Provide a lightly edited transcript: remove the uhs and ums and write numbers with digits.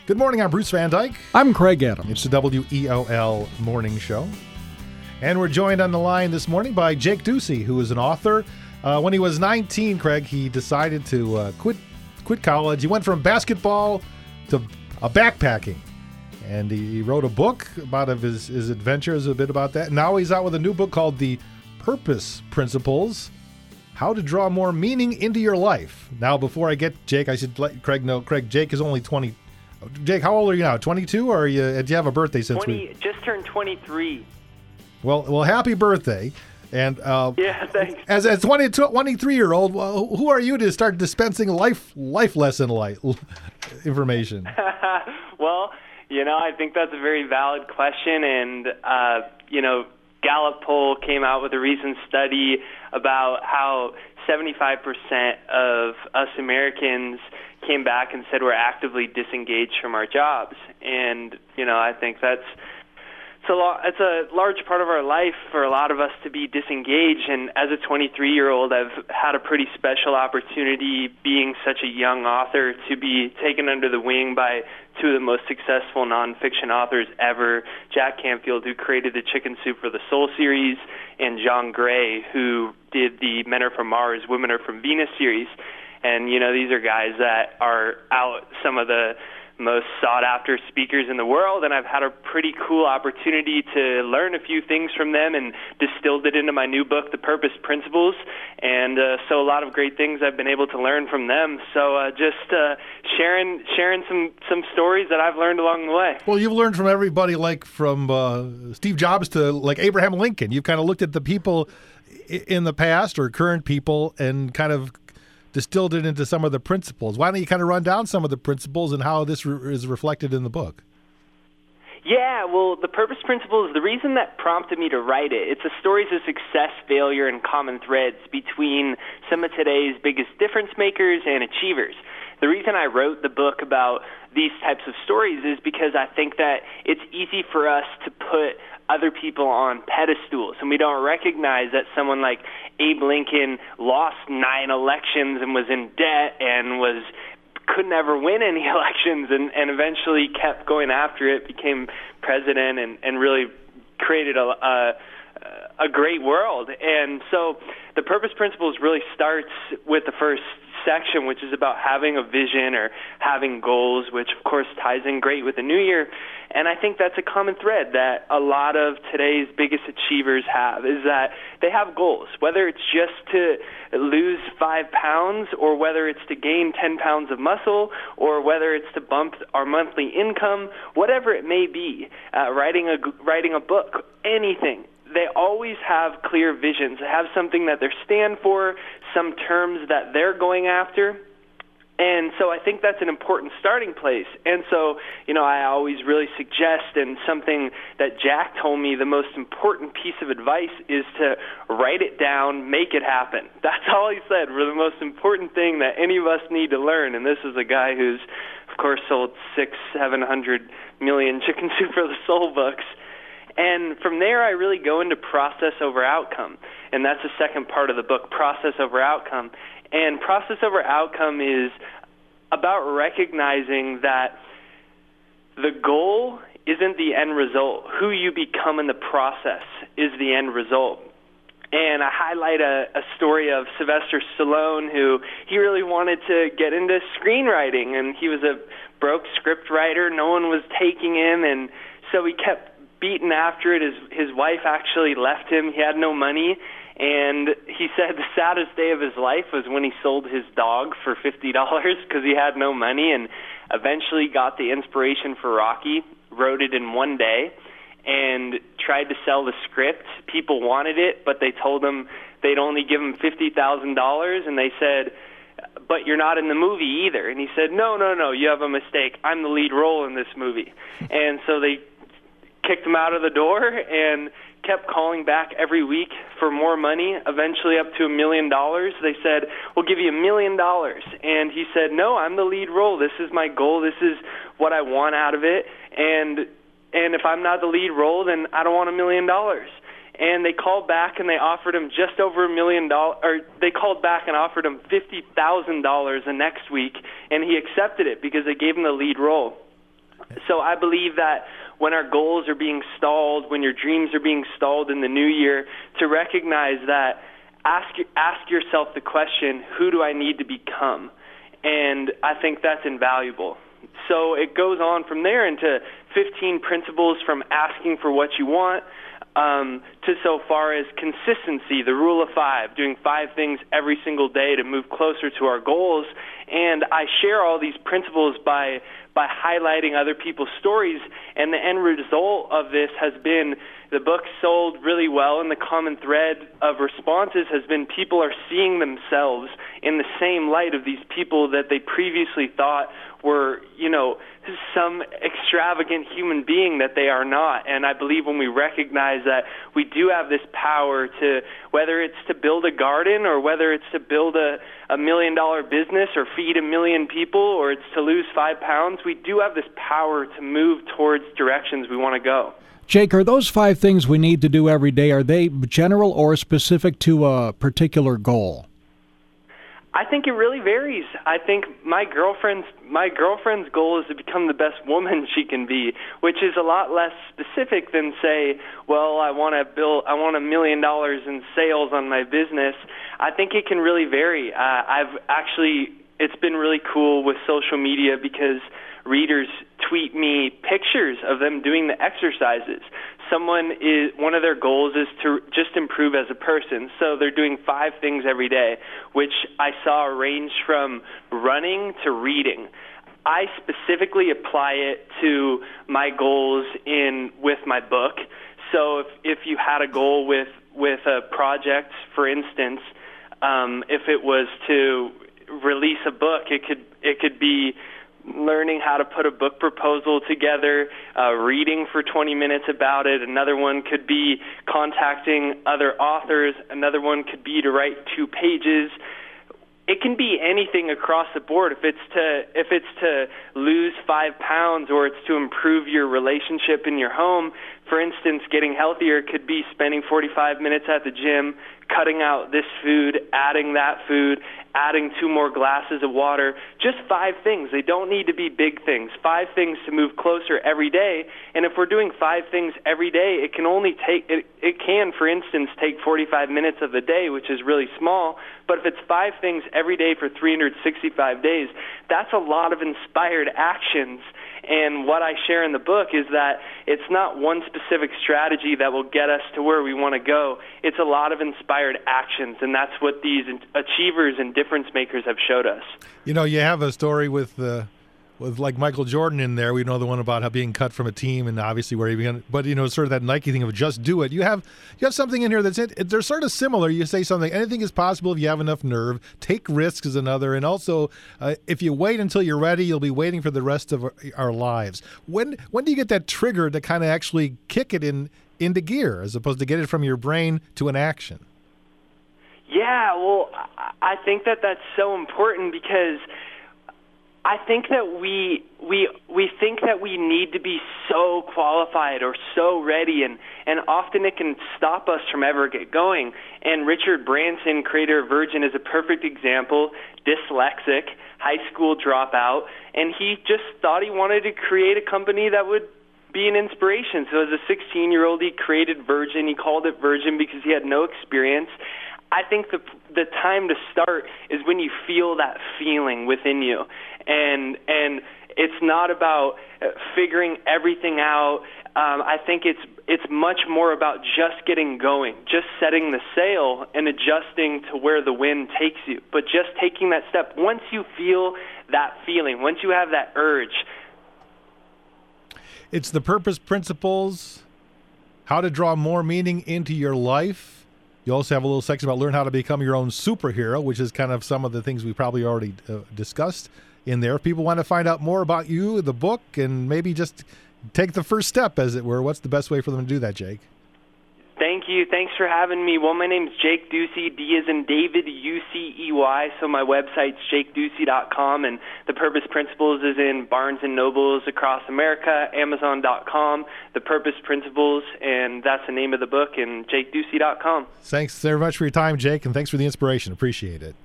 Good morning, I'm Bruce Van Dyke. I'm Craig Adams. It's the WEOL Morning Show. And we're joined on the line this morning by Jake Ducey, who is an author. When he was 19, Craig, he decided to quit college. He went from basketball to backpacking. And he wrote a book about his adventures, a bit about that. Now he's out with a new book called The Purpose Principles, How to Draw More Meaning into Your Life. Now, before I get Jake, I should let Craig know. Craig, Jake is only 20. Jake, how old are you now? 22, or do you have a birthday since 20? Just turned 23. Well, happy birthday! And yeah, thanks. As a 23-year-old, who are you to start dispensing life lesson information? Well, I think that's a very valid question, and Gallup poll came out with a recent study about how 75% of us Americans came back and said we're actively disengaged from our jobs. And, I think it's a large part of our life for a lot of us to be disengaged. And as a 23-year-old, I've had a pretty special opportunity being such a young author to be taken under the wing by two of the most successful nonfiction authors ever, Jack Canfield, who created the Chicken Soup for the Soul series, and John Gray, who did the Men Are From Mars, Women Are From Venus series. And, these are guys that are out some of the most sought-after speakers in the world, and I've had a pretty cool opportunity to learn a few things from them and distilled it into my new book, The Purpose Principles, and so a lot of great things I've been able to learn from them. So just sharing some stories that I've learned along the way. Well, you've learned from everybody, like from Steve Jobs to like Abraham Lincoln. You've kind of looked at the people in the past or current people and kind of distilled it into some of the principles. Why don't you kind of run down some of the principles and how this is reflected in the book? Yeah, well, the Purpose Principles, the reason that prompted me to write it, it's the stories of success, failure, and common threads between some of today's biggest difference makers and achievers. The reason I wrote the book about these types of stories is because I think that it's easy for us to put other people on pedestals, and we don't recognize that someone like Abe Lincoln lost 9 elections and was in debt and couldn't ever win any elections and eventually kept going after it, became president, and really created a great world. And so the Purpose Principles really starts with the first section, which is about having a vision or having goals, which of course ties in great with the new year. And I think that's a common thread that a lot of today's biggest achievers have, is that they have goals, whether it's just to lose 5 pounds or whether it's to gain 10 pounds of muscle or whether it's to bump our monthly income, whatever it may be, writing a book, anything. They always have clear visions. They have something that they stand for, some terms that they're going after. And so I think that's an important starting place. And so, I always really suggest, and something that Jack told me, the most important piece of advice is to write it down, make it happen. That's all he said, for the most important thing that any of us need to learn. And this is a guy who's, of course, sold 600-700 million Chicken Soup for the Soul books. And from there, I really go into process over outcome. And that's the second part of the book, process over outcome. And process over outcome is about recognizing that the goal isn't the end result. Who you become in the process is the end result. And I highlight a story of Sylvester Stallone, who he really wanted to get into screenwriting. And he was a broke script writer. No one was taking him. And so he kept beaten after it. His wife actually left him. He had no money. And he said the saddest day of his life was when he sold his dog for $50 because he had no money, and eventually got the inspiration for Rocky, wrote it in one day, and tried to sell the script. People wanted it, but they told him they'd only give him $50,000, and they said, but you're not in the movie either. And he said, no, you have a mistake. I'm the lead role in this movie. And so they kicked him out of the door and kept calling back every week for more money, eventually up to $1 million. They said, we'll give you $1 million. And he said, no, I'm the lead role. This is my goal. This is what I want out of it. And if I'm not the lead role, then I don't want $1 million. And they called back and they offered him just over $1 million, or they called back and offered him $50,000 the next week, and he accepted it because they gave him the lead role. So I believe that when our goals are being stalled, when your dreams are being stalled in the new year, to recognize that, ask yourself the question, who do I need to become? And I think that's invaluable. So it goes on from there into 15 principles from asking for what you want to so far as consistency, the rule of 5, doing 5 things every single day to move closer to our goals. And I share all these principles by highlighting other people's stories, and the end result of this has been the book sold really well, and the common thread of responses has been people are seeing themselves in the same light of these people that they previously thought were, some extravagant human being that they are not. And I believe when we recognize that we do have this power to, whether it's to build a garden or whether it's to build a $1 million business or feed 1 million people or it's to lose 5 pounds, we do have this power to move towards directions we want to go. Jake, are those 5 things we need to do every day, are they general or specific to a particular goal? I think it really varies. I think my girlfriend's goal is to become the best woman she can be, which is a lot less specific than say, well, I want $1 million in sales on my business. I think it can really vary. It's been really cool with social media because readers tweet me pictures of them doing the exercises. One of their goals is to just improve as a person. So they're doing 5 things every day, which I saw range from running to reading. I specifically apply it to my goals with my book. So if you had a goal with a project, for instance, if it was to release a book, it could be learning how to put a book proposal together, reading for 20 minutes about it. Another one could be contacting other authors. Another one could be to write 2 pages. It can be anything across the board. If it's to lose 5 pounds or it's to improve your relationship in your home, for instance, getting healthier could be spending 45 minutes at the gym, cutting out this food, adding that food, adding 2 more glasses of water. Just 5 things. They don't need to be big things. 5 things to move closer every day. And if we're doing 5 things every day, it can, for instance, take 45 minutes of the day, which is really small. But if it's 5 things every day for 365 days, that's a lot of inspired actions. And what I share in the book is that it's not one specific strategy that will get us to where we want to go. It's a lot of inspired actions, and that's what these achievers and difference makers have showed us. You have a story with like Michael Jordan in there. We know the one about how being cut from a team and obviously where he began. But sort of that Nike thing of just do it. You have something in here they're sort of similar. You say something. Anything is possible if you have enough nerve. Take risks is another, and also if you wait until you're ready, you'll be waiting for the rest of our lives. When do you get that trigger to kind of actually kick it into gear as opposed to get it from your brain to an action? Yeah, well, I think that's so important because I think that we think that we need to be so qualified or so ready, and often it can stop us from ever get going. And Richard Branson, creator of Virgin, is a perfect example, dyslexic, high school dropout, and he just thought he wanted to create a company that would be an inspiration. So as a 16-year-old, he created Virgin. He called it Virgin because he had no experience. I think the time to start is when you feel that feeling within you. And it's not about figuring everything out. I think it's much more about just getting going, just setting the sail and adjusting to where the wind takes you. But just taking that step, once you feel that feeling, once you have that urge. It's the purpose principles, how to draw more meaning into your life. You also have a little section about learn how to become your own superhero, which is kind of some of the things we probably already discussed in there. If people want to find out more about you, the book, and maybe just take the first step, as it were, what's the best way for them to do that, Jake? Thank you. Thanks for having me. Well, my name's Jake Ducey, D as in David, U-C-E-Y. So my website's jakeducey.com, and The Purpose Principles is in Barnes & Nobles across America, Amazon.com, The Purpose Principles, and that's the name of the book, and jakeducey.com. Thanks very much for your time, Jake, and thanks for the inspiration. Appreciate it.